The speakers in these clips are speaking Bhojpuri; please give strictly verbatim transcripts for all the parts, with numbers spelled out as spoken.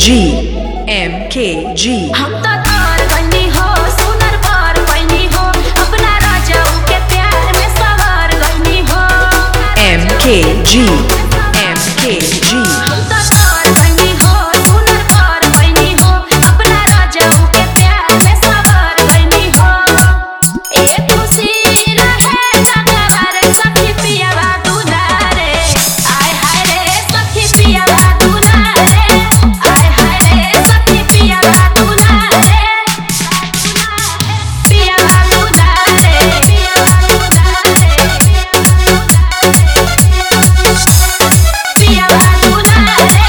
G M K G हम तो तार बनी हो सुनर पार बनी हो अपना राजा के प्यार में सवार गनी हो M K G M K G हम तो तार बनी हो सुनर पार बनी हो अपना राजा के प्यार में सवार गनी हो एक खुशी रहे सगवार सखी पियावा दुलारे आय हाय रे सखी पियावा दुलारे आय हाय रे सखी पियावा दुलारे पियावा दुलारे पियावा दुलारे पियावा दुलारे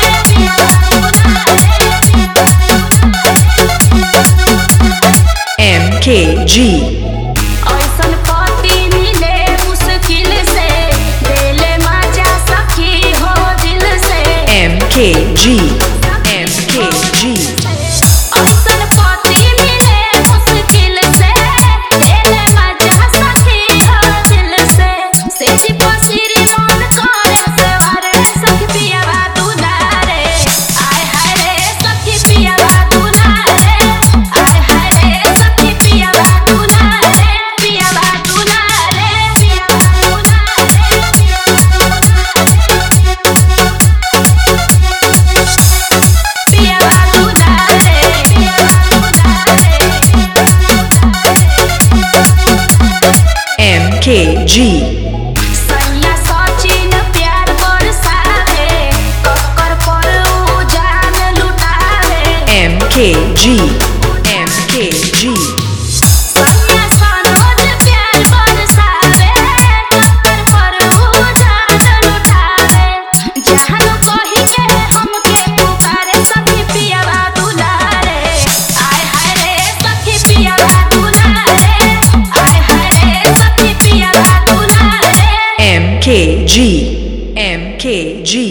M K G ऐसन पति मिले मुश्किल से दिले मजा सखी हो दिल से M K G M K G ऐसन पति मिले मुश्किल से दिले मजा सखी हो दिल से सेठी पसिरी मन करे सवारे सखी पियावा दुलारे आय हाय रे सखी पियावा दुलारे आय हाय रे सखी पियावा दुलारे पियावा दुलारे पियावा दुलारे पियावा दुलारे M K G सैया सचिन प्यार बरसावे कक्कर पर उ जान लुटावे M K G M K G सैया सनोज प्यार बरसावे कक्कर पर उ जान लुटावे जहान कही के हमके पुकारे सखी पियावा दुलारे आय हाय रे सखी पियावा दुलारे आय हाय रे सखी पियावा दुलारे M K G M K G